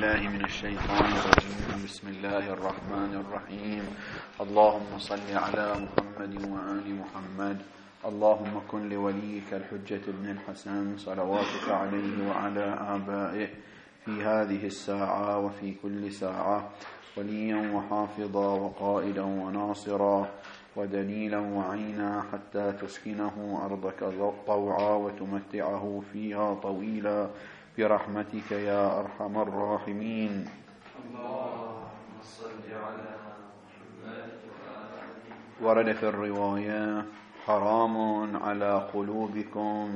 بالله من الشيطان الرجيم. بسم الله الرحمن الرحيم. اللهم صل على محمد وآل محمد. اللهم كن لوليك الحجة ابن الحسن صلواتك عليه وعلى آبائه في هذه الساعة وفي كل ساعة وليا وحافظا وقائدا وناصرا ودليلا وعينا حتى تسكنه أرضك طوعا وتمتعه فيها طويلا برحمتك يا أرحم الراحمين. اللهم صل على محمد وآله. ورد في الرواية: حرام على قلوبكم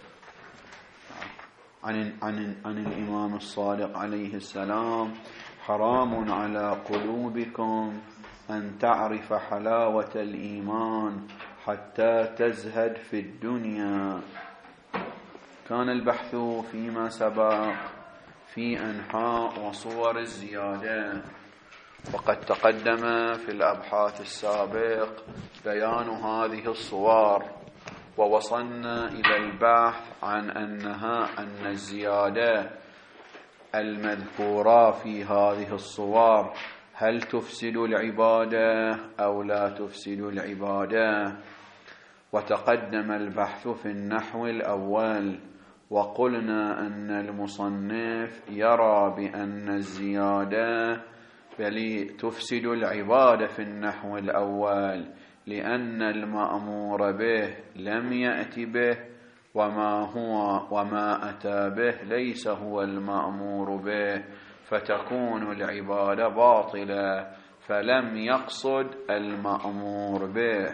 عن الإمام الصادق عليه السلام: حرام على قلوبكم أن تعرف حلاوة الإيمان حتى تزهد في الدنيا. كان البحث فيما سبق في أنحاء وصور الزيادة، وقد تقدم في الأبحاث السابق بيان هذه الصور، ووصلنا إلى البحث عن أن الزيادة المذكورة في هذه الصور هل تفسد العبادة أو لا تفسد العبادة. وتقدم البحث في النحو الأول، وقلنا أن المصنف يرى بأن الزيادة تفسد العبادة في النحو الأول، لأن المأمور به لم يأت به، وما أتى به ليس هو المأمور به، فتكون العبادة باطلة، فلم يقصد المأمور به.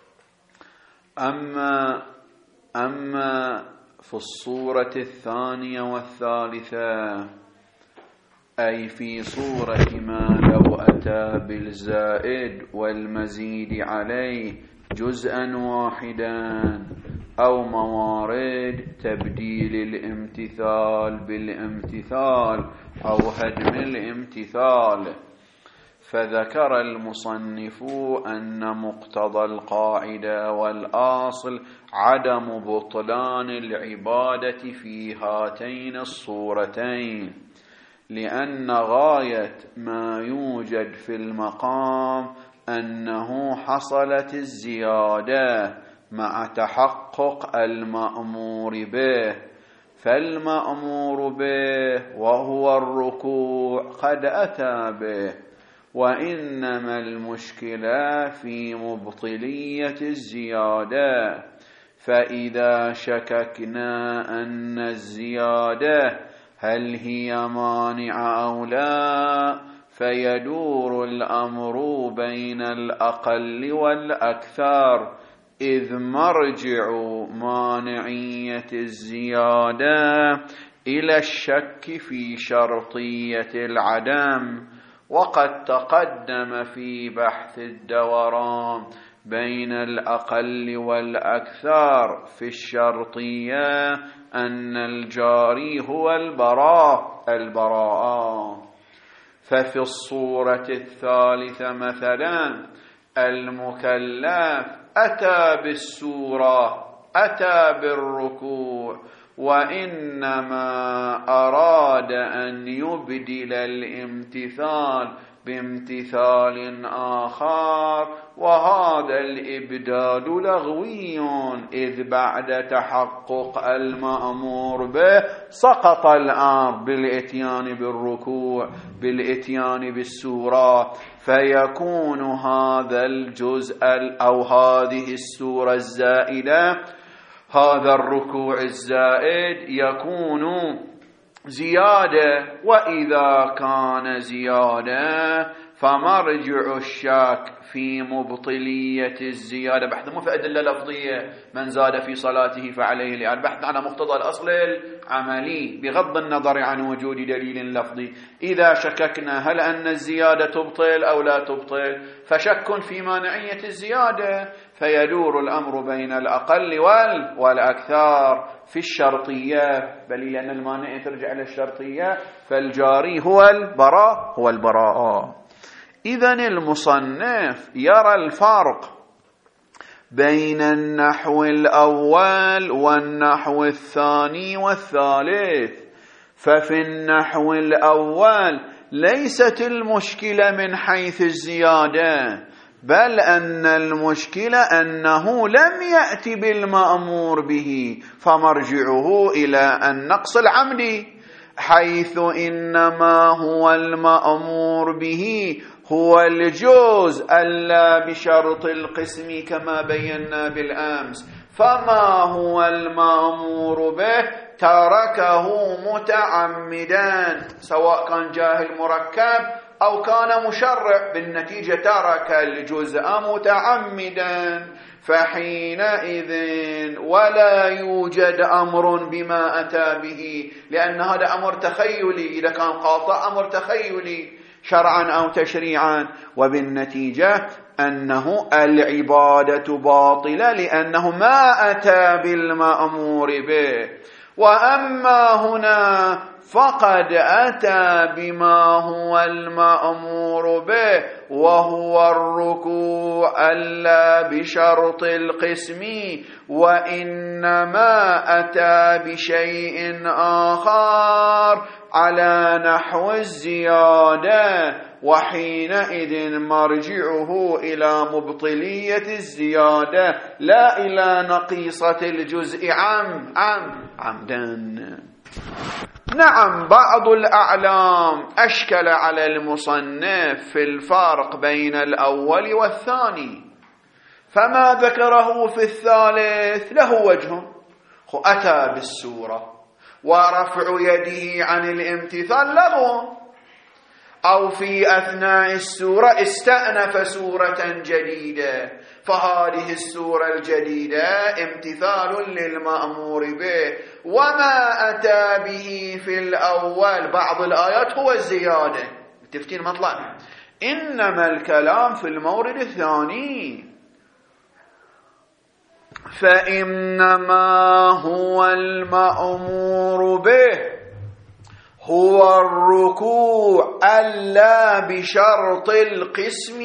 أما في الصورة الثانية والثالثة، أي في صورة ما لو أتى بالزائد والمزيد عليه جزءا واحدا، أو موارد تبديل الامتثال بالامتثال أو هدم الامتثال. فذكر المصنف أن مقتضى القاعدة والأصل عدم بطلان العبادة في هاتين الصورتين، لأن غاية ما يوجد في المقام أنه حصلت الزيادة مع تحقق المأمور به، فالمأمور به وهو الركوع قد أتى به، وإنما المشكلة في مبطلية الزيادة. فإذا شككنا أن الزيادة هل هي مانعة أو لا، فيدور الأمر بين الأقل والأكثر، إذ مرجع مانعية الزيادة إلى الشك في شرطية العدم. وقد تقدم في بحث الدوران بين الأقل والأكثر في الشرطية أن الجاري هو البراءة. ففي الصورة الثالثة مثلا المكلف أتى بالسورة، أتى بالركوع، وإنما أراد أن يبدل الامتثال بامتثال آخر، وهذا الإبدال لغوي، إذ بعد تحقق المأمور به سقط الأمر بالإتيان بالركوع بالإتيان بالسورة، فيكون هذا الجزء أو هذه السورة الزائدة، هذا الركوع الزائد يكون زيادة. وإذا كان زيادة فمرجع الشك في مبطلية الزيادة، بحث مو في أدلة لفظية من زاد في صلاته فعليه لأن، بحث على مقتضى الأصل العملي بغض النظر عن وجود دليل لفظي. إذا شككنا هل أن الزيادة تبطل أو لا تبطل، فشك في مانعية الزيادة، فيدور الأمر بين الأقل والأكثر في الشرطية، بل لأن المانع ترجع إلى الشرطية، فالجاري هو البراءة. إذن المصنف يرى الفرق بين النحو الأول والنحو الثاني والثالث، ففي النحو الأول ليست المشكلة من حيث الزيادة، بل أن المشكلة أنه لم يأتي بالمأمور به، فمرجعه إلى النقص العمدي، حيث إنما هو المأمور به هو الجزء ألا بشرط القسم كما بينا بالأمس. فما هو المأمور به تركه متعمدا، سواء كان جاهل مركب أو كان مشرع، بالنتيجة ترك الجزء متعمدا، فحينئذ ولا يوجد أمر بما أتى به، لأن هذا أمر تخيلي، إذا كان قاطع أمر تخيلي شرعا أو تشريعا، وبالنتيجة أنه العبادة باطلة لأنه ما أتى بالمأمور به. وأما هنا فقد أتى بما هو المأمور به، وهو الركوع ألا بشرط القسم، وإنما أتى بشيء آخر على نحو الزيادة، وحينئذ مرجعه إلى مبطلية الزيادة لا إلى نقيصة الجزء عمدا. نعم، بعض الأعلام أشكل على المصنف في الفرق بين الأول والثاني، فما ذكره في الثالث له وجه، أتى بالسورة ورفع يده عن الامتثال له، أو في أثناء السورة استأنف سورة جديدة، فهذه السورة الجديدة امتثال للمأمور به، وما أتى به في الأول بعض الآيات هو الزيادة. تفتين مطلع، إنما الكلام في المورد الثاني، فإنما هو المأمور به هو الركوع ألا بشرط القسم،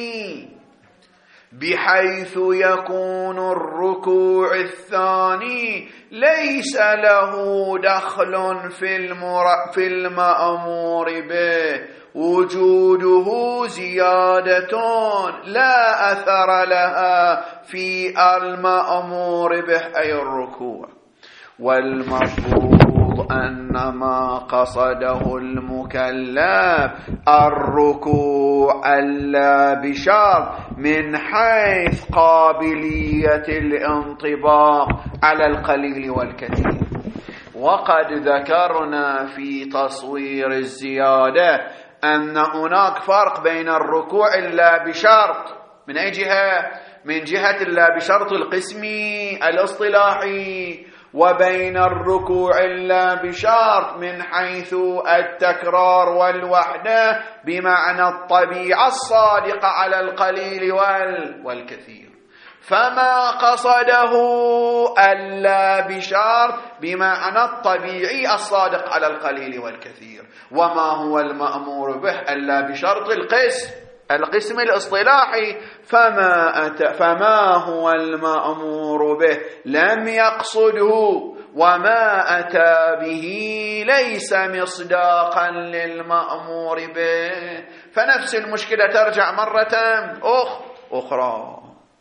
بحيث يكون الركوع الثاني ليس له دخل في المأمور به، وجوده زيادة لا أثر لها في المأمور به أي الركوع. والمفروض أن ما قصده المكلف الركوع ألا بشرط من حيث قابلية الانطباق على القليل والكثير. وقد ذكرنا في تصوير الزيادة أن هناك فرق بين الركوع إلا بشرط، من أي جهة؟ من جهة إلا بشرط القسمي الاصطلاحي، وبين الركوع إلا بشرط من حيث التكرار والوحدة بمعنى الطبيعة الصادقة على القليل والكثير. فما قصده ألا بشرط بمعنى الطبيعي الصادق على القليل والكثير. وما هو المأمور به ألا بشرط القسم الاصطلاحي، فما هو المأمور به لم يقصده، وما أتى به ليس مصداقا للمأمور به، فنفس المشكلة ترجع مرة أخرى.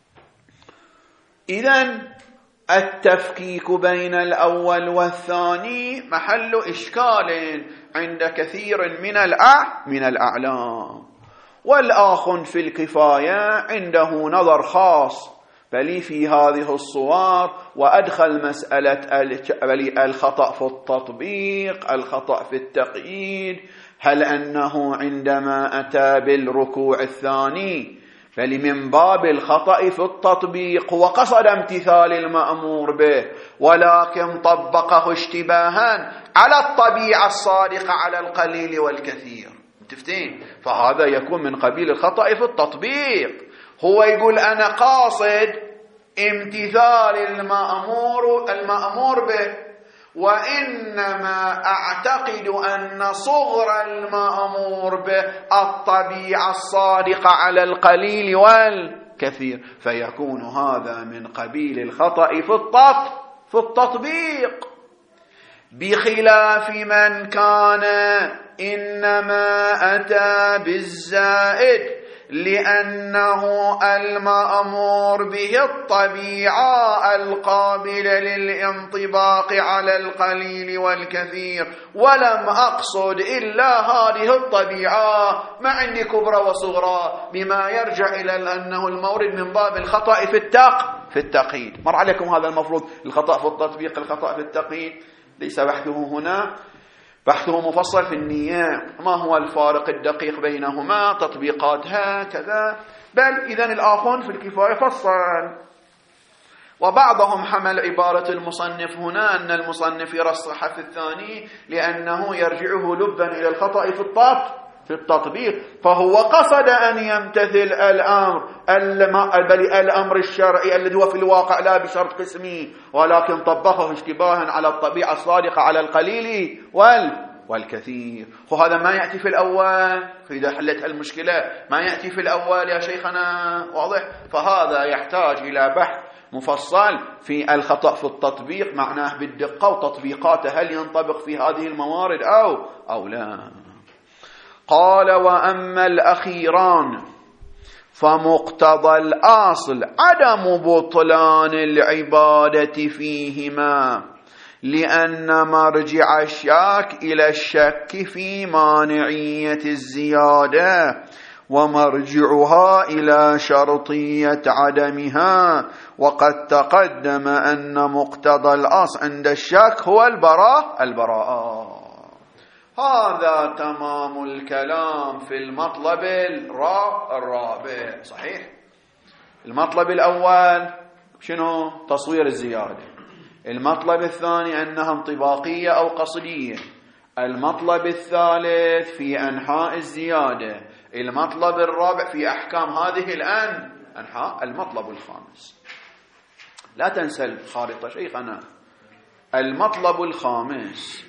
إذن التفكيك بين الأول والثاني محل إشكال عند كثير من الأعلام. والآخر في الكفاية عنده نظر خاص بل في هذه الصور، وأدخل مسألة الخطأ في التطبيق، الخطأ في التقييد، هل أنه عندما أتى بالركوع الثاني فلمن باب الخطأ في التطبيق وقصد امتثال المأمور به، ولكن طبقه اشتباها على الطبيعة الصادقة على القليل والكثير، تفتين؟ فهذا يكون من قبيل الخطأ في التطبيق. هو يقول أنا قاصد امتثال المأمور به، وإنما أعتقد أن صغر المأمور به الطبيعة الصادقة على القليل والكثير، فيكون هذا من قبيل الخطأ في التطبيق. بخلاف من كان إنما أتى بالزائد لأنه المأمور به الطبيعة القابلة للانطباق على القليل والكثير، ولم أقصد إلا هذه الطبيعة، ما عندي كبرى وصغرى، بما يرجع إلى أنه المورد من باب الخطأ في التقييد. مر عليكم هذا المفروض، الخطأ في التطبيق، الخطأ في التقييد، ليس بحثه هنا، بحثه مفصل في النية، ما هو الفارق الدقيق بينهما، تطبيقاتها كذا، بل إذن الآخون في الكفاية فصل. وبعضهم حمل عبارة المصنف هنا أن المصنف يرى الصحة في الثاني لأنه يرجعه لبا إلى الخطأ في التطبيق، فهو قصد أن يمتثل الأمر الشرعي الذي هو في الواقع لا بشرط قسمي، ولكن طبقه اشتباها على الطبيعة الصادقة على القليل والكثير. وهذا ما يأتي في الأول، فإذا حلت المشكلة ما يأتي في الأول يا شيخنا، واضح؟ فهذا يحتاج إلى بحث مفصل في الخطأ في التطبيق، معناه بالدقة وتطبيقاته، هل ينطبق في هذه الموارد أو لا. قال: وأما الأخيران فمقتضى الأصل عدم بطلان العبادة فيهما، لأن مرجع الشك إلى الشك في مانعية الزيادة، ومرجعها إلى شرطية عدمها. وقد تقدم أن مقتضى الأصل عند الشك هو البراءة. هذا تمام الكلام في المطلب الرابع. صحيح. المطلب الأول شنو؟ تصوير الزيادة. المطلب الثاني أنها انطباقية أو قصدية. المطلب الثالث في أنحاء الزيادة. المطلب الرابع في أحكام هذه الأنحاء. المطلب الخامس، لا تنسى الخارطة شيخنا. المطلب الخامس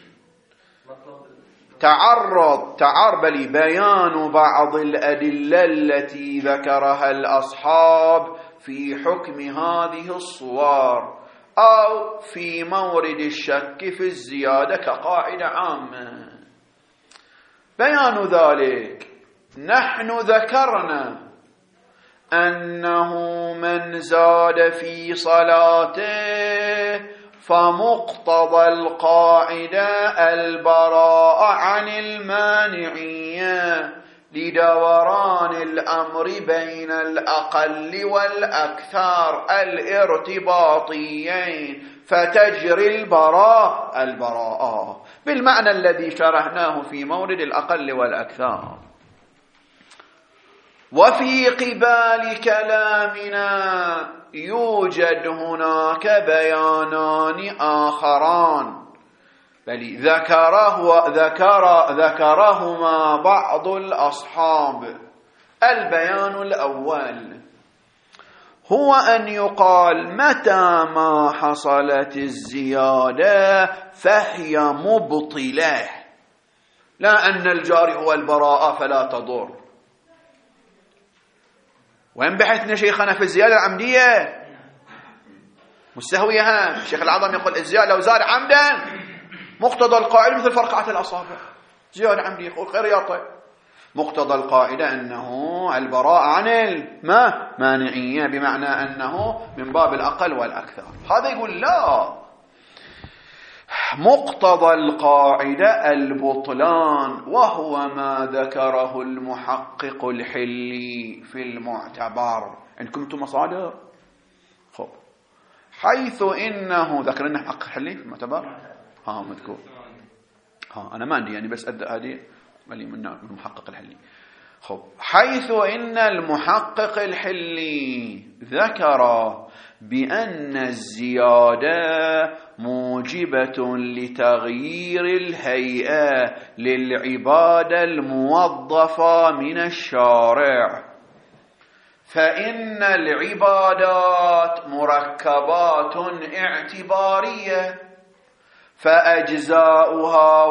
تعربلي بيان بعض الأدلة التي ذكرها الأصحاب في حكم هذه الصور أو في مورد الشك في الزيادة كقاعدة عامة. بيان ذلك: نحن ذكرنا أنه من زاد في صلاته فمقتضى القاعدة البراءة عن المانعية لدوران الأمر بين الأقل والأكثر الارتباطيين، فتجري البراءة بالمعنى الذي شرحناه في مورد الأقل والأكثر. وفي قبال كلامنا يوجد هناك بيانان آخران، بل ذكرهما بعض الأصحاب. البيان الأول هو أن يقال متى ما حصلت الزيادة فهي مبطلة، لا أن الجاري هو البراءة فلا تضر. وين بحثنا شيخنا في الزيادة العمدية مستهوية؟ الشيخ العظم يقول الزيادة لو زاد عمدا مقتضى القاعدة مثل فرقعة الأصابع، زيادة عمدية يقول خيرياطة. مقتضى القاعدة أنه البراءة عن المانعية، بمعنى أنه من باب الأقل والأكثر. هذا يقول لا، مقتضى القاعدة البطلان، وهو ما ذكره المحقق الحلي في المعتبر. عندكم انتم مصادر؟ خب، حيث إنه ذكر لنا محقق الحلي في المعتبر، مذكور. أنا ما عندي يعني، بس هذه ملي من المحقق الحلي. خب، حيث إن المحقق الحلي ذكر بأن الزيادة موجبة لتغيير الهيئة للعبادة الموظفة من الشارع، فإن العبادات مركبات اعتبارية، فأجزاؤها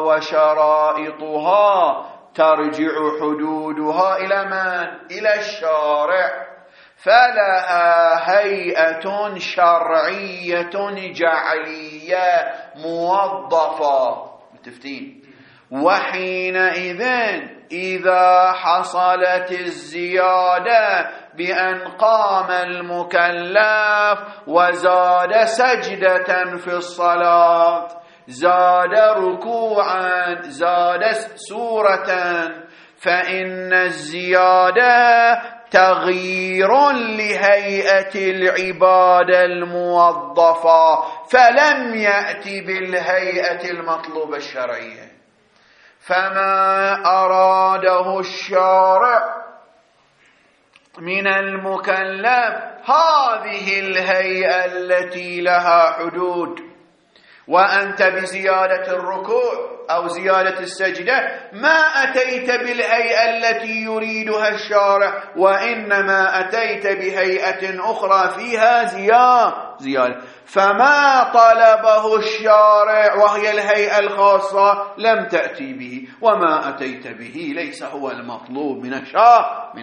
وشرائطها ترجع حدودها إلى من؟ إلى الشارع. فلها هيئة شرعية جعلية موظفة. متفقين؟ وحينئذ إذا حصلت الزيادة بأن قام المكلف وزاد سجدة في الصلاة، زاد ركوعا، زاد سورة، فإن الزيادة تغيير لهيئة العبادة الموظفة، فلم يأتي بالهيئة المطلوبة الشرعية. فما أراده الشارع من المكلف هذه الهيئة التي لها حدود، وأنت بزيادة الركوع أو زيادة السجدة ما أتيت بالهيئة التي يريدها الشارع، وإنما أتيت بهيئة أخرى فيها زيادة. فما طلبه الشارع وهي الهيئة الخاصة لم تأتي به، وما أتيت به ليس هو المطلوب من الشارع.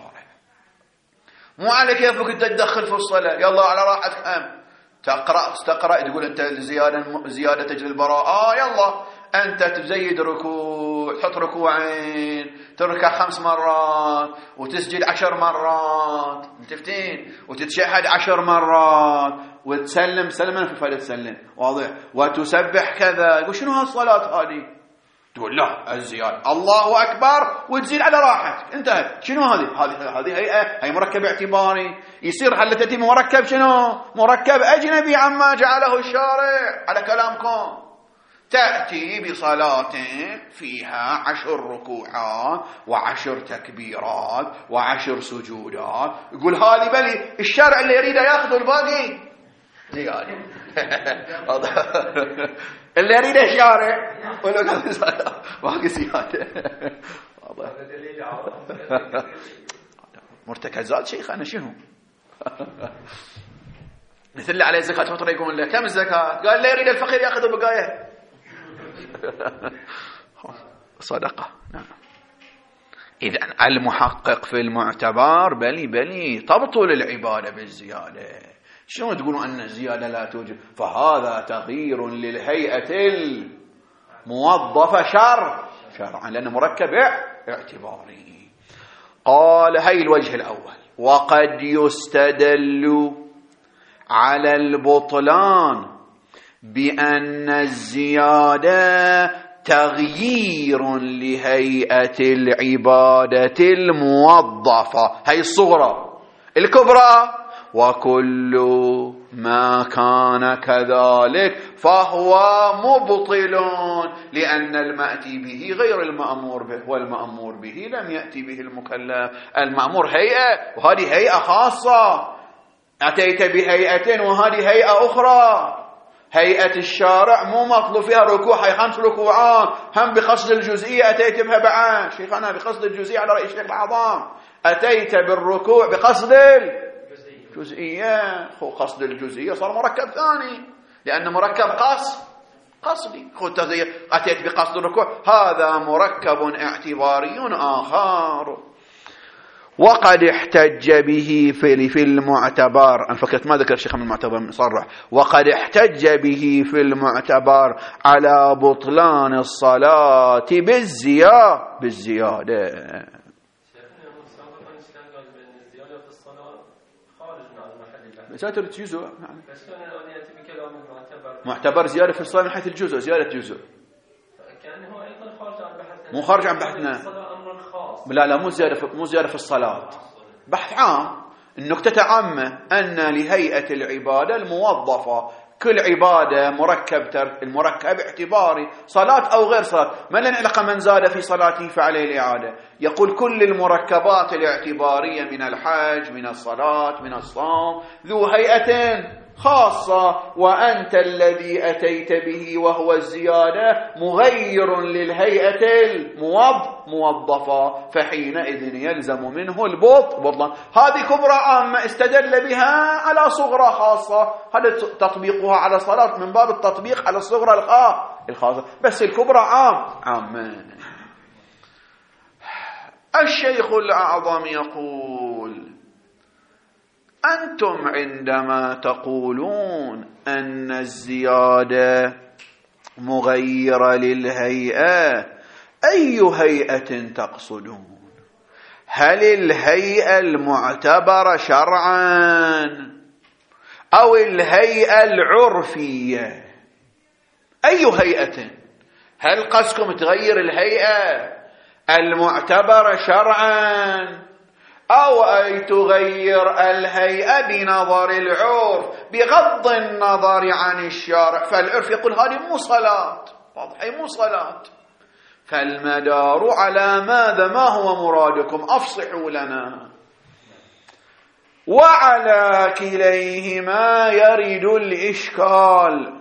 مو على كيفك تدخل في الصلاة، يلا على راحتك، تقرأ تقول أنت زيادة تجري البراءة، يلا أنت تزيد ركوع، تحط ركوعين، تركع 5 مرات، وتسجد 10 مرات، متفتين، وتتشهد 10 مرات، وتسلم سلما في فائدة تسلم، واضح، وتسبح كذا. يقول شنو هالصلاة هذه؟ تقول لا الزيادة الله أكبر وتزيد على راحتك، انتهت. شنو هذه هيئة، هي مركب اعتباري، يصير حل تتم مركب شنو؟ مركب أجنبي عما جعله الشارع على كلامكم. تأتي بصلاة فيها 10 ركوعات و10 تكبيرات و10 سجودات، يقول هذه بلي الشرع اللي يريده ياخذ الباقي زيادة. اللي يريده الشارع باقي زيادة. مرتكزات شيخ، أنا شنو؟ مثل اللي عليه زكاة فطرة يقول له كم الزكاة؟ قال لا يريد الفقير يأخذ بقايا. صدقة. نعم. إذن المحقق في المعتبر بلي تبطل العبادة بالزيادة. شنو تقولون أن الزيادة لا توجد؟ فهذا تغيير للهيئة الموظفة شرعا، لأنه مركب اعتباري. قال هاي الوجه الأول. وقد يستدل على البطلان بأن الزيادة تغيير لهيئة العبادة الموظفة، هي الصغرى. الكبرى وكل ما كان كذلك فهو مبطل، لأن المأتي به غير المأمور به، والمأمور به لم يأتي به المكلف. المأمور هيئة، وهذه هيئة خاصة، أتيت بهيئة وهذه هيئة أخرى. هيئة الشارع مو مطلوب فيها ركوع، هي 5 ركوعات، هم بقصد الجزئية أتيت بها بعد. شيخنا بقصد الجزئية على رأي الشيخ الأعظم، أتيت بالركوع بقصد الجزئية. قصد الجزئية صار مركب ثاني، لأن مركب قصدي. أتيت بقصد الركوع، هذا مركب اعتباري آخر. وقد احتج به في المعتبر، أنا فكرت ما ذكر الشيخ من المعتبر مصرح، وقد احتج به في المعتبر على بطلان الصلاة بالزيادة. زيادة الجزء، نعم. معتبر زيادة في الصلاة من حيث الجزء، زيادة جزء. كأنه أيضا خارج عن بحثنا. مو خارج عن بحثنا. لا مو زيادة في الصلاة، بحث عام. النكتة عامة أن لهيئة العبادة الموظفة، كل عبادة المركب اعتباري، صلاة أو غير صلاة، ما لنا علاقة من زاد في صلاته فعليه الإعادة. يقول كل المركبات الاعتبارية من الحج، من الصلاة، من الصوم، ذو هيئة خاصة، وأنت الذي أتيت به وهو الزيادة مغير للهيئة الموظفة، فحينئذ يلزم منه البطلان. هذه كبرى عامة استدل بها على صغرى خاصة، هذا تطبيقها على الصلاة من باب التطبيق على الصغرى الخاصة، بس الكبرى عامة. الشيخ الأعظم يقول أنتم عندما تقولون أن الزيادة مغيرة للهيئة، أي هيئة تقصدون؟ هل الهيئة المعتبرة شرعا أو الهيئة العرفية؟ أي هيئة؟ هل قصدكم تغير الهيئة المعتبرة شرعا أو أي تغير الهيئة بنظر العرف بغض النظر عن الشارع؟ فالعرف يقول هذه مو صلاة، واضح مو صلاة. فالمدار على ماذا؟ ما هو مرادكم؟ أفصحوا لنا. وعلى كليهما يرد الإشكال.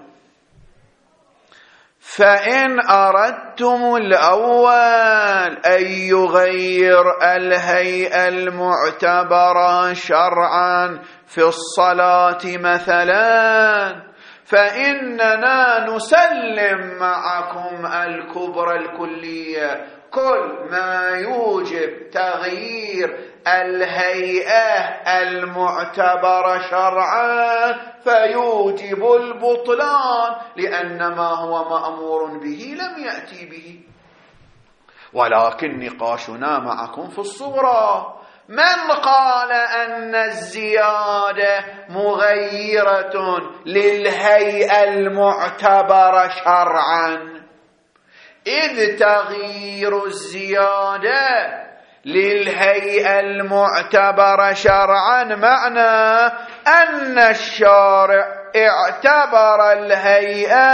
فإن أردتم الأول أن يغير الهيئة المعتبرة شرعا في الصلاة مثلا، فإننا نسلم معكم الكبرى الكلية، كل ما يوجب تغيير الهيئة المعتبرة شرعا فيوجب البطلان، لأن ما هو مأمور به لم يأتي به. ولكن نقاشنا معكم في الصورة. من قال أن الزيادة مغيرة للهيئة المعتبرة شرعا؟ إذ تغيير الزيادة للهيئة المعتبرة شرعا معنى أن الشارع اعتبر الهيئة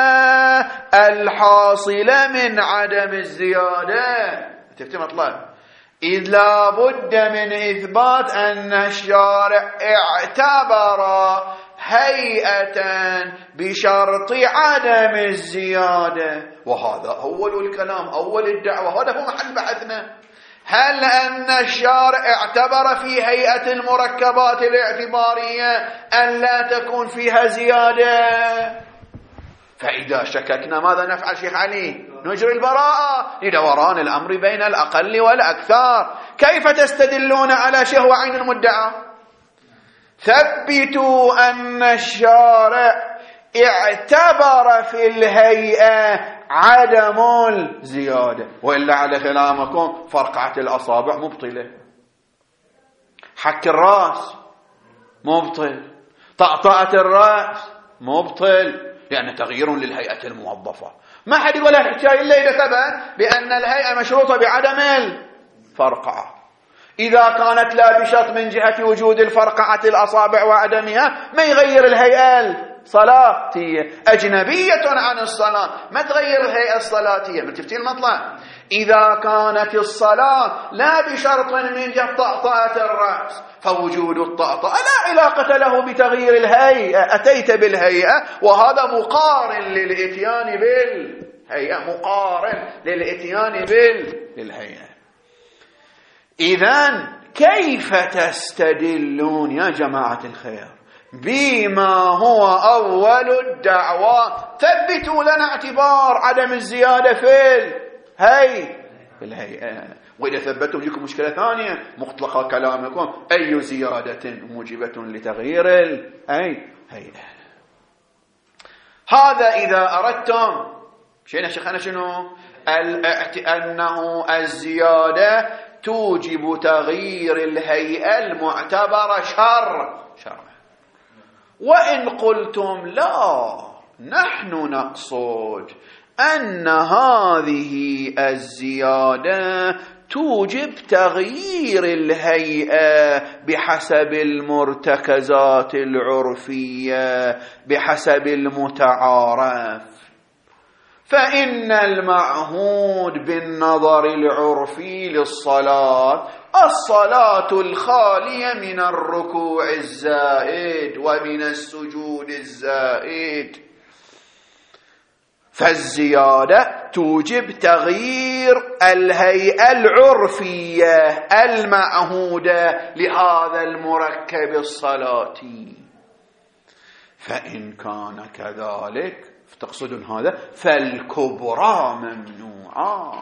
الحاصلة من عدم الزيادة. تفتهم مطلب؟ إذ لا بد من إثبات أن الشارع اعتبر هيئة بشرط عدم الزيادة، وهذا أول الكلام، أول الدعوة، هذا هو محل بحثنا. هل أن الشارع اعتبر في هيئة المركبات الاعتبارية أن لا تكون فيها زيادة؟ فإذا شككنا ماذا نفعل شيخ علي؟ نجري البراءة لدوران الأمر بين الأقل والأكثر. كيف تستدلون على شهوة عين المدعى؟ ثبتوا أن الشارع اعتبر في الهيئة عدم الزيادة، وإلا على كلامكم فرقعة الأصابع مبطلة، حك الرأس مبطل، طأطأة الرأس مبطل، لأن تغيير للهيئة الموظفة. ما حد يقول الحكاية إلا إذا ثبت بأن الهيئة مشروطة بعدم الفرقعة. إذا كانت لا بشرط من جهة وجود الفرقعة الأصابع وعدمها ما يغير الهيئة الصلاتية، أجنبية عن الصلاة، ما تغير الهيئة الصلاتية. ما تفتي المطلع؟ إذا كانت الصلاة لا بشرط من جهة طأطأة الرأس فوجود الطأطأة لا علاقة له بتغيير الهيئة، أتيت بالهيئة وهذا مقارن للإتيان بالهيئة، مقارن للإتيان بالهيئة. إذن كيف تستدلون يا جماعة الخير بما هو أول الدعوة؟ ثبتوا لنا اعتبار عدم الزيادة في الهيئة. وإذا ثبتوا يجيكم مشكلة ثانية مطلقة كلامكم، أي زيادة موجبة لتغيير الهيئة. هذا إذا أردتم شيء شيخنا شنو؟ أنه الزيادة توجب تغيير الهيئة المعتبرة شرعا. وإن قلتم لا، نحن نقصد أن هذه الزيادة توجب تغيير الهيئة بحسب المرتكزات العرفية، بحسب المتعارف، فإن المعهود بالنظر العرفي للصلاة الصلاة الخالية من الركوع الزائد ومن السجود الزائد، فالزيادة توجب تغيير الهيئة العرفية المعهودة لهذا المركب الصلاتي. فإن كان كذلك تقصدون هذا فالكبرى ممنوعة.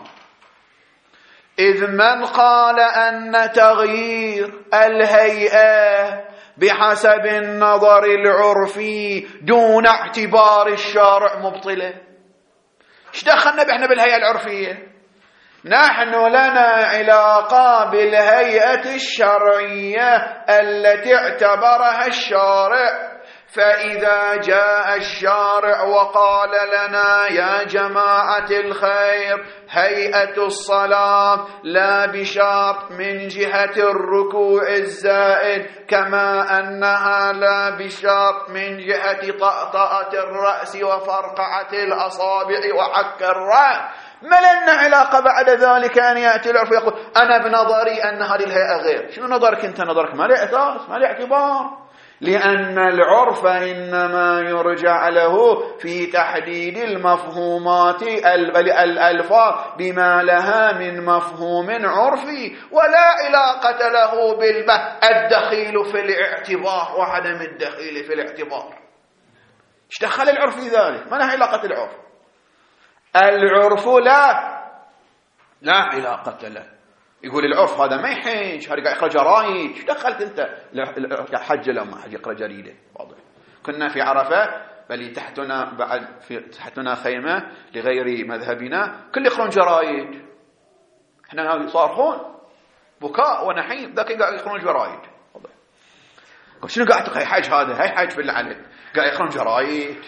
إذ من قال أن تغيير الهيئة بحسب النظر العرفي دون اعتبار الشارع مبطلة. ايش دخلنا بإحنا بالهيئة العرفية؟ نحن لنا علاقة بالهيئة الشرعية التي اعتبرها الشارع. فإذا جاء الشارع وقال لنا يا جماعة الخير هيئة الصلاة لا بشرط من جهة الركوع الزائد كما أنها لا بشرط من جهة طأطأة الرأس وفرقعة الأصابع وحك الرأس، ما لنا علاقة بعد ذلك أن يأتي العرف ويقول أنا بنظري أن هذه الهيئة غير. شنو نظرك أنت؟ نظرك ما له أساس، ما له اعتبار، لأن العرف إنما يرجع له في تحديد المفهومات الألفاظ بما لها من مفهوم عرفي، ولا علاقة له الدخيل في الاعتبار وعدم الدخيل في الاعتبار. ايش دخل العرف في ذلك؟ ما له علاقة العرف. العرف لا علاقة له. يقول العرف هذا ما يحج، هذا قاعد يقرأ جرايد. ايش دخلت انت؟ حج لا ما حج، يقرأ جريدة. واضح. كنا في عرفة بل تحتنا خيمة لغير مذهبنا كل يقرأون جرايد. احنا صارخون بكاء ونحيب، ذاك قاعد يقرأون جرايد. واضح. قلت شنو قاعد تقرأ؟ حج هذا، هاي حج بالله عليك، قاعد يقرأون جرايد.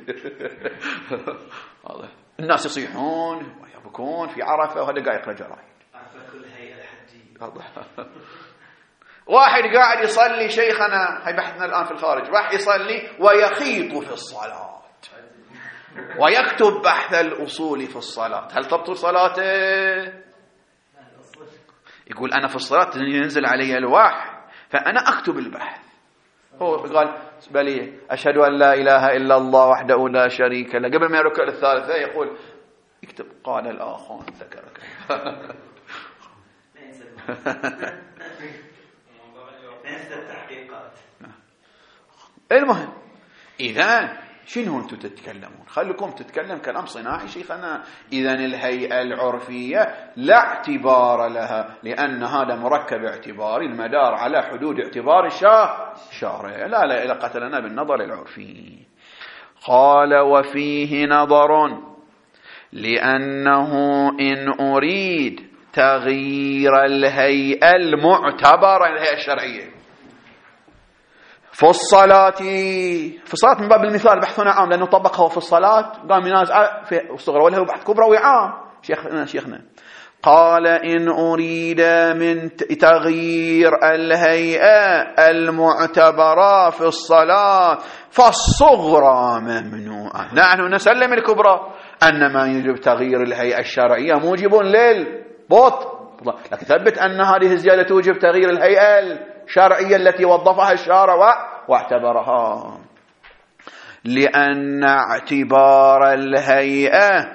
واضح. الناس يصيحون ويبكون في عرفة وهذا قاعد يقرأ جرايد. واحد قاعد يصلي، شيخنا هاي بحثنا الآن في الخارج، راح يصلي ويخيط في الصلاة ويكتب بحث الأصول في الصلاة. هل تبطل صلاته؟ يقول أنا في الصلاة ينزل علي الوحي فأنا أكتب البحث. هو قال بلي أشهد أن لا إله إلا الله وحده لا شريك له، قبل ما يركع الثالثة يقول يكتب قال الآخون ذكرك. المهم إذن شنو أنتم تتكلمون؟ خلكم تتكلم كلام صناعي شيخنا. إذن الهيئة العرفية لا اعتبار لها، لأن هذا مركب اعتباري المدار على حدود اعتبار الشارع، لا علاقة لنا بالنظر العرفي. قال وفيه نظر، لأنه إن أريد تغيير الهيئة المعتبرة، الهيئة الشرعية في الصلاة من باب المثال بحثنا عام، لأنه طبقه في الصلاة قام ينازع في الصغرى، وله بحث كبرى وعام. شيخنا قال إن أريد من تغيير الهيئة المعتبرة في الصلاة فالصغرى ممنوعة. نحن نسلم الكبرى، أنما يجب تغيير الهيئة الشرعية موجب للبطل، لكن ثبت أن هذه الزيادة توجب تغيير الهيئة الشرعية التي وظفها الشارع واعتبرها، لأن اعتبار الهيئة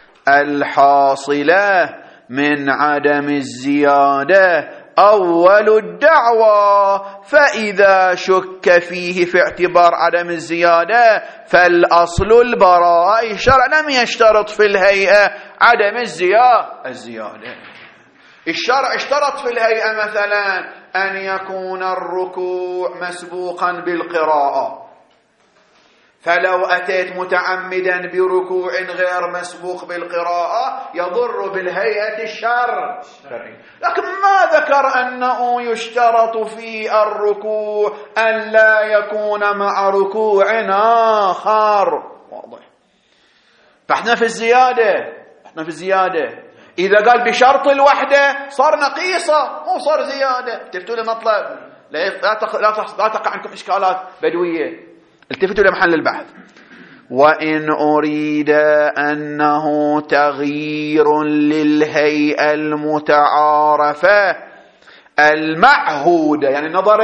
الحاصلة من عدم الزيادة أول الدعوة، فإذا شك فيه في اعتبار عدم الزيادة فالأصل البراءة. الشرع لم يشترط في الهيئة عدم الزيادة. الشرع اشترط في الهيئة مثلا أن يكون الركوع مسبوقا بالقراءة، فلو أتيت متعمدا بركوع غير مسبوق بالقراءة يضر بالهيئة الشرعية. لكن ما ذكر أنه يشترط في الركوع أن لا يكون مع ركوع آخر. واضح. فاحنا في الزيادة إذا قال بشرط الوحدة صار نقيصة، مو صار زيادة. التفتوا لمطلب، لا تقع عنكم إشكالات بدوية، التفتوا لمحل البحث. وإن أريد أنه تغيير للهيئة المتعارفة المعهودة، يعني النظر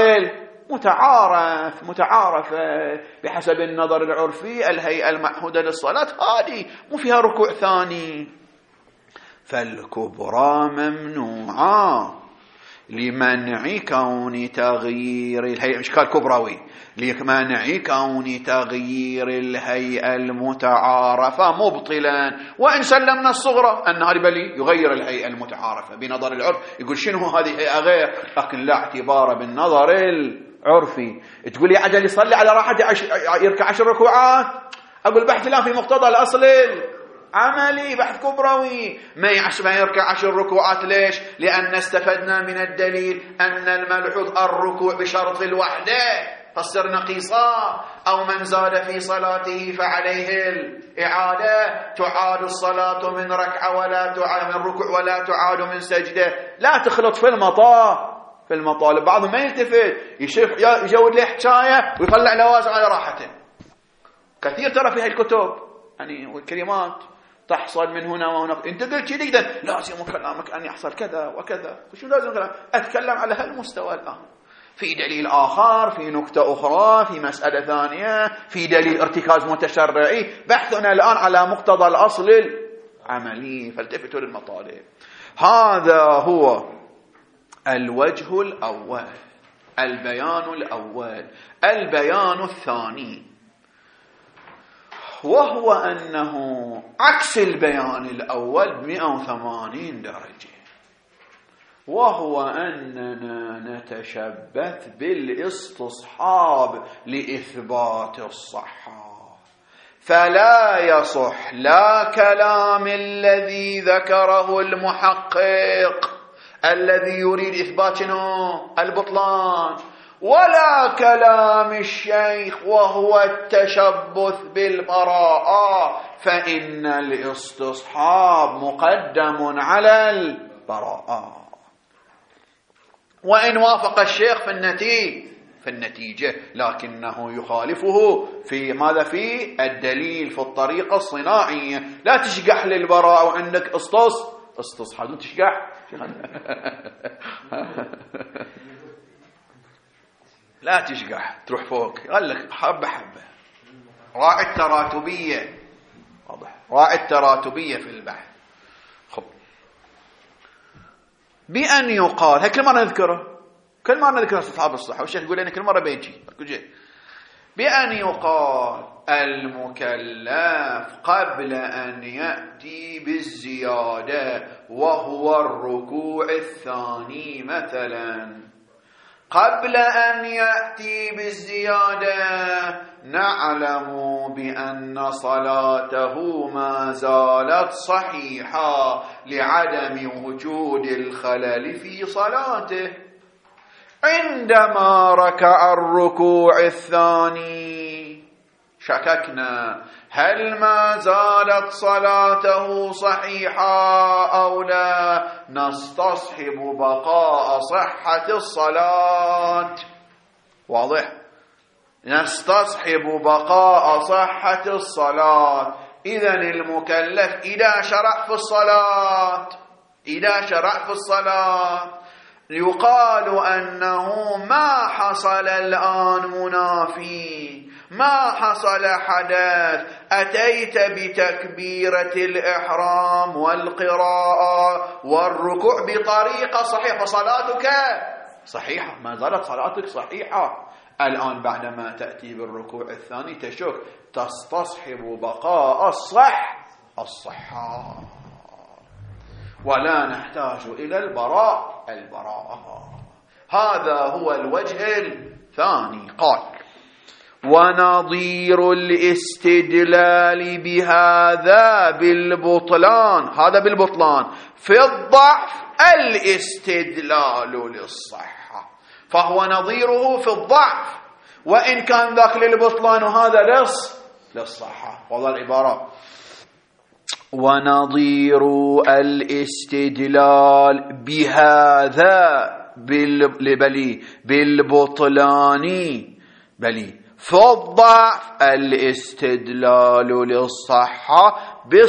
متعارفة بحسب النظر العرفي، الهيئة المعهودة للصلاة هذه مو فيها ركوع ثاني، فالكبرى ممنوعة لمنع كون تغيير الهيئة، مش قال كبروي، لمنع كون تغيير الهيئة المتعارفة مبطلا. وإن سلمنا الصغرى أن هذا بلي يغير الهيئة المتعارفة بنظر العرف، يقول شنو هذه هيئة غير، لكن لا اعتبار بالنظر العرفي. تقول لي عجل يصلي على راحته يركع 10 ركوعات، أقول بحث الآن في مقتضى الأصل العملي، بحث كبروي. ما يركع 10 ركوعات. ليش؟ لأن استفدنا من الدليل أن الملحوظ الركوع بشرط الوحدة فصرنا قيصا، أو من زاد في صلاته فعليه الإعادة، تعاد الصلاة من ركعة ولا تعاد من ركوع ولا تعاد من سجدة. لا تخلط في المطالب. بعضهم ما يلتفت، يجود له حكاية ويطلع لوازم على راحته. كثير ترى في هاي الكتب يعني والكلمات تحصل من هنا وهنا. انت قلت جديدا لازم كلامك أن يحصل كذا وكذا. وشو لازم كلام؟ أتكلم على هالمستوى الآن. في دليل آخر، في نكتة أخرى، في مسألة ثانية، في دليل ارتكاز متشرعي. بحثنا الآن على مقتضى الأصل العملي، فالتفتوا للمطالب. هذا هو الوجه الأول، البيان الأول. البيان الثاني وهو أنه عكس البيان الأول 180 درجة، وهو أننا نتشبث بالاستصحاب لإثبات الصحة. فلا يصح لا كلام الذي ذكره المحقق الذي يريد إثبات البطلان، ولا كلام الشيخ وهو التشبث بالبراءة، فإن الاستصحاب مقدم على البراءة. وإن وافق الشيخ في النتيجة لكنه يخالفه في ماذا؟ في الدليل، في الطريقة الصناعية. لا تشقح للبراءة وعندك استصحاب تشقح لا تشقح، تروح فوق. قال لك حبة حبة، راعي التراتبية. واضح، راعي التراتبية في البحث. خب، بأن يقال، هاي كل مرة نذكره، كل مرة نذكر استصحاب الصحة، والشيخ يقول لنا كل مرة بيجي بأن يقال المكلف قبل أن يأتي بالزيادة وهو الركوع الثاني مثلا، قبل أن يأتي بالزيادة نعلم بأن صلاته ما زالت صحيحة لعدم وجود الخلل في صلاته. عندما ركع الركوع الثاني شككنا هل ما زالت صلاته صحيحة أو لا، نستصحب بقاء صحة الصلاة. واضح؟ نستصحب بقاء صحة الصلاة. إذن المكلف إذا شرع في الصلاة يقال أنه ما حصل الآن منافي، ما حصل حدث، أتيت بتكبيرة الإحرام والقراءة والركوع بطريقة صحيحة، فصلاتك صحيحة، ما زالت صلاتك صحيحة. الآن بعدما تأتي بالركوع الثاني تشك، تستصحب بقاء الصحة، ولا نحتاج إلى البراءة. هذا هو الوجه الثاني. قال ونظير الاستدلال بهذا بالبطلان، هذا بالبطلان في الضعف الاستدلال للصحة، فهو نظيره في الضعف، وإن كان ذاك للبطلان وهذا للصحة. والله العبارة ونظير الاستدلال بهذا بالبطلان في الضعف الاستدلال للصحة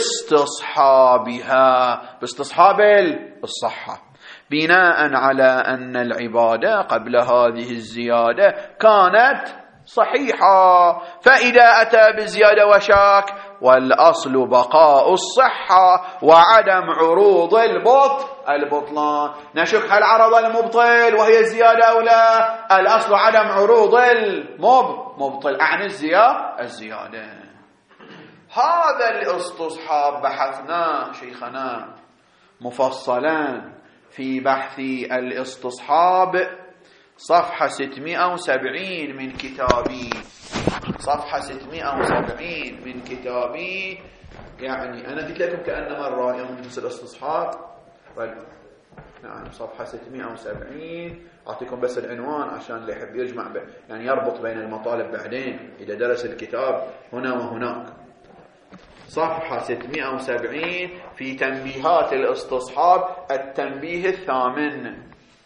باستصحاب الصحة، بناء على أن العبادة قبل هذه الزيادة كانت صحيحة، فإذا أتى بزيادة وشاك والأصل بقاء الصحة وعدم عروض البطلان. نشك هل عرض المبطل وهي الزيادة أو لا؟ الأصل عدم عروض المبطل عن الزيادة. هذا الاستصحاب بحثناه شيخنا مفصلا في بحث الاستصحاب صفحة 670 من كتابي، صفحة 670 من كتابي. يعني أنا قلت لكم كأن مرة يوم مجلس الاستصحاب. نعم صفحة 670. أعطيكم بس العنوان عشان اللي يحب يجمع يعني يربط بين المطالب بعدين إذا درس الكتاب هنا وهناك. صفحة 670 في تنبيهات الاستصحاب التنبيه 8.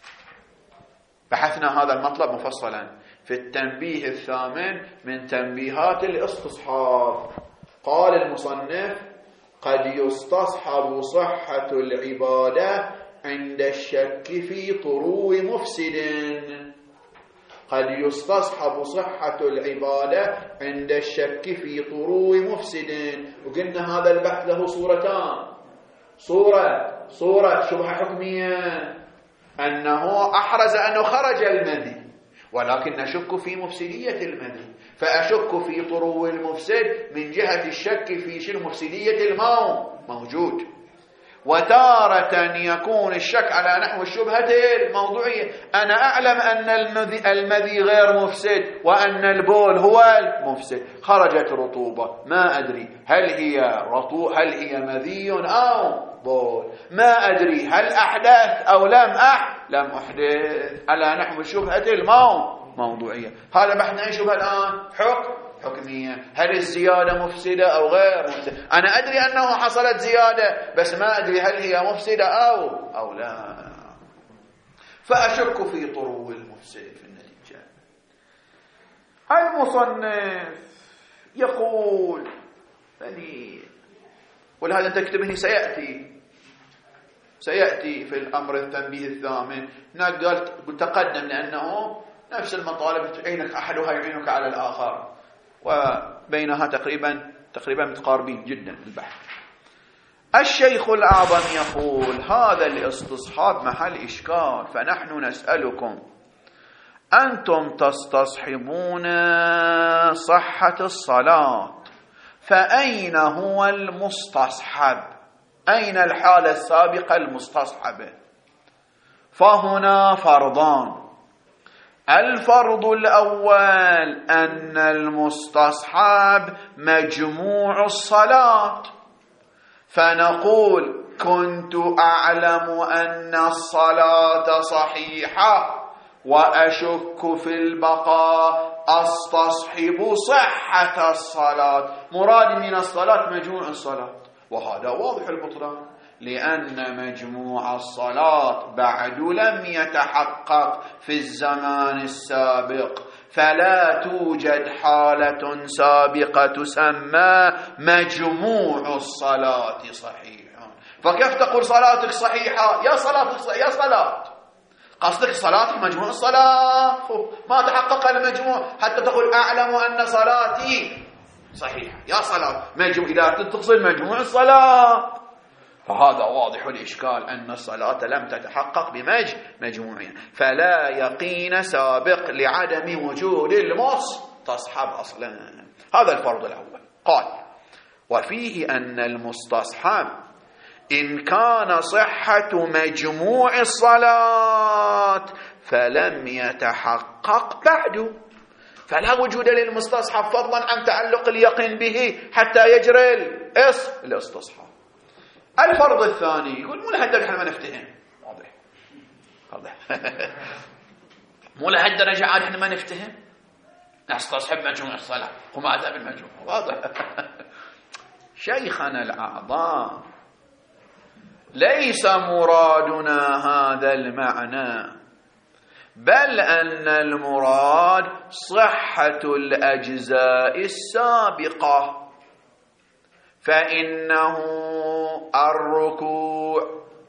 بحثنا هذا المطلب مفصلا في التنبيه 8 من تنبيهات الاستصحاب. قال المصنف: قد يستصحب صحة العبادة عند الشك في طرو مفسد. قد يستصحب صحة العبادة عند الشك في طرو مفسد. وقلنا هذا البحث له صورتان. صورة شبهة حكمية أنه أحرز أنه خرج المذي، ولكن نشك في مفسدية المذي، فأشك في طرو المفسد من جهة الشك في شنو مفسدية الماء موجود. وتارة يكون الشك على نحو الشبهة الموضوعية. أنا أعلم أن المذي غير مفسد وأن البول هو المفسد، خرجت رطوبة، ما أدري هل هي مذي أو بول، ما أدري هل أحدث أو لم أحدث، على نحو الشبهة الموضوعية. هذا بحثنا أي شبهة الآن؟ حكمية. هل الزيادة مفسدة أو غير مفسدة؟ أنا أدري أنه حصلت زيادة، بس ما أدري هل هي مفسدة أو لا، فأشك في طرو المفسد في النتيجة. المصنف يقول ولهذا تكتبه سيأتي في الأمر التنبيه 8. هناك قلت تقدم لأنه نفس المطالب تعينك، أحدها يعينك على الآخر، وبينها تقريبا متقاربين جدا البحث. الشيخ الأعظم يقول: هذا الاستصحاب محل إشكال، فنحن نسألكم: أنتم تستصحبون صحة الصلاة، فأين هو المستصحب؟ أين الحالة السابقة المستصحبة؟ فهنا فرضان. الفرض الأول أن المستصحب مجموع الصلاة، فنقول: كنت أعلم أن الصلاة صحيحة وأشك في البقاء، أستصحب صحة الصلاة. مراد من الصلاة مجموع الصلاة، وهذا واضح البطلان، لأن مجموع الصلاة بعد لم يتحقق في الزمان السابق، فلا توجد حالة سابقة تسمى مجموع الصلاة صحيحة. فكيف تقول صلاتك صحيحة؟ يا صلاة قصدك صلاتك مجموع الصلاة، ما تحقق المجموع حتى تقول أعلم أن صلاتي صحيحة. يا صلاة إذا تقصد مجموع الصلاة، فهذا واضح الإشكال أن الصلاة لم تتحقق بمجموعها، فلا يقين سابق لعدم وجود المستصحب أصلا. هذا الفرض الأول. قال: وفيه أن المستصحب إن كان صحة مجموع الصلاة فلم يتحقق بعد، فلا وجود للمستصحب فضلا عن تعلق اليقين به حتى يجري الاستصحاب. الفرض الثاني يقول: مو لهالدرجة احنا ما نفتهم. واضح مو لهالدرجة عاد احنا ما نفتهم، نستصحب مجموع الصلاة وماذا بالمجموع. واضح شيخنا الأعظم، ليس مرادنا هذا المعنى، بل أن المراد صحة الأجزاء السابقة، فإنه الركوع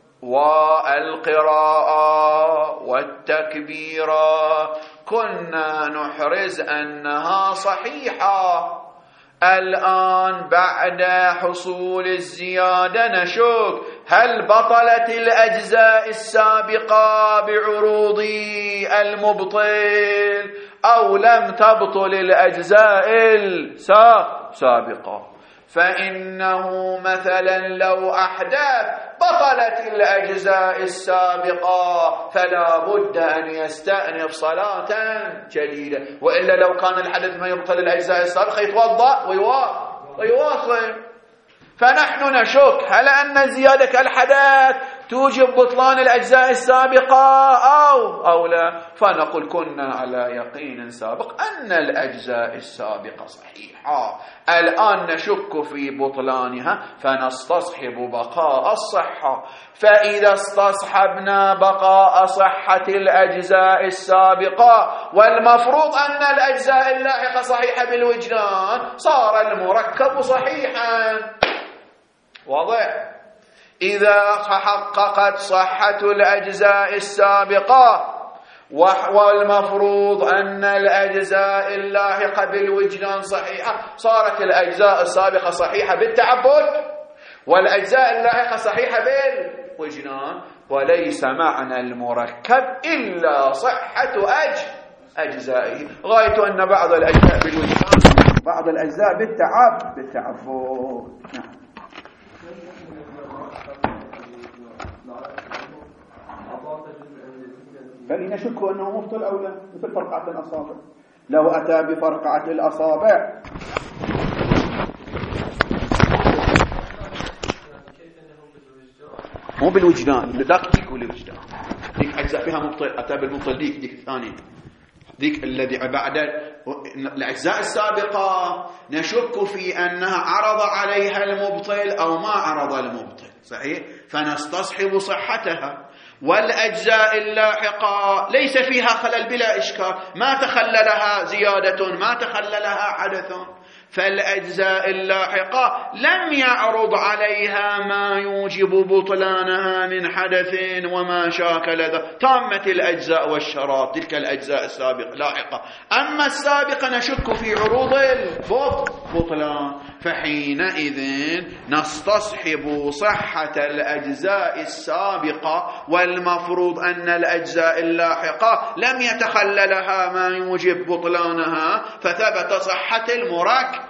والقراءة والتكبيرة كنا نحرز أنها صحيحة. الآن بعد حصول الزيادة نشك هل بطلت الأجزاء السابقة بعروض المبطل أو لم تبطل الأجزاء السابقة. فإنه مثلا لو أحدث بطلت الأجزاء السابقة فلا بد أن يستأنف صلاة جديدة، وإلا لو كان الحدث ما يبطل الأجزاء السابقة يتوضأ ويواصل. فنحن نشك هل أن زيادة الحدث توجب بطلان الأجزاء السابقة أو لا؟ فنقول كنا على يقين سابق أن الأجزاء السابقة صحيحة، الآن نشك في بطلانها فنستصحب بقاء الصحة. فإذا استصحبنا بقاء صحة الأجزاء السابقة والمفروض أن الأجزاء اللاحقة صحيحة بالوجدان صار المركب صحيحا. واضح؟ إذا تحققت صحة الأجزاء السابقة والمفروض أن الأجزاء اللاحقة بالوجدان صحيحة صارت الأجزاء السابقة صحيحة بالتعبد والأجزاء اللاحقة صحيحة بالوجدان، وليس معنى المركب إلا صحة أجزائه، غاية أن بعض الأجزاء بالوجدان بعض الأجزاء بالتعبد. نعم. فلنشك أنه مبطل أو لا، مثل فرقعة الأصابع. لو أتى بفرقعة الأصابع مو بالوجدان، ذاك يقول الوجدان، ذيك أجزاء فيها مبطل، أتى بالمبطل ذيك الثانية، ذيك الذي بعد الأجزاء السابقة نشك في أنها عرض عليها المبطل أو ما عرض المبطل، صحيح؟ فنستصحب صحتها. والأجزاء اللاحقة ليس فيها خلل بلا إشكال، ما تخللها زيادة ما تخللها حدث، فالأجزاء اللاحقة لم يعرض عليها ما يوجب بطلانها من حدث وما شاكل ذا، تامت الأجزاء والشراط تلك الأجزاء السابقة لاحقة. أما السابقة نشك في عروض البطلان، فحينئذ نستصحب صحة الأجزاء السابقة والمفروض أن الأجزاء اللاحقة لم يتخللها ما يوجب بطلانها فثبت صحة المركب.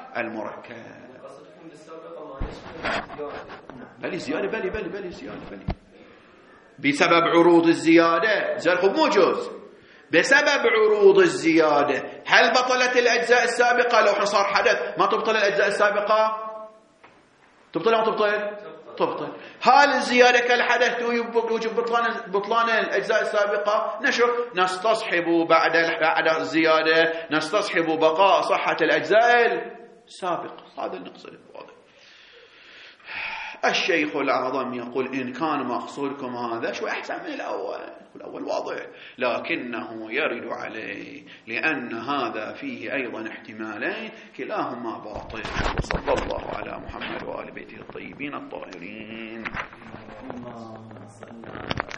بل زيادة بل زيادة بسبب عروض الزيادة زرخب موجوز بسبب عروض الزيادة. هل بطلت الأجزاء السابقة لو حصار حدث ما تبطل الأجزاء السابقة؟ تبطل أو تبطل. هل الزيادة كالحدث يوجب بطلان الأجزاء السابقة؟ نشوف نستصحب بعد الزيادة نستصحب بقاء صحة الأجزاء السابقة. هذا النقصد واضح. الشيخ الأعظم يقول إن كان مقصودكم هذا شو أحسن من الأول واضح، لكنه يرد عليه لأن هذا فيه أيضا احتمالين كلاهما باطل. وصلى الله على محمد وآل بيته الطيبين الطاهرين.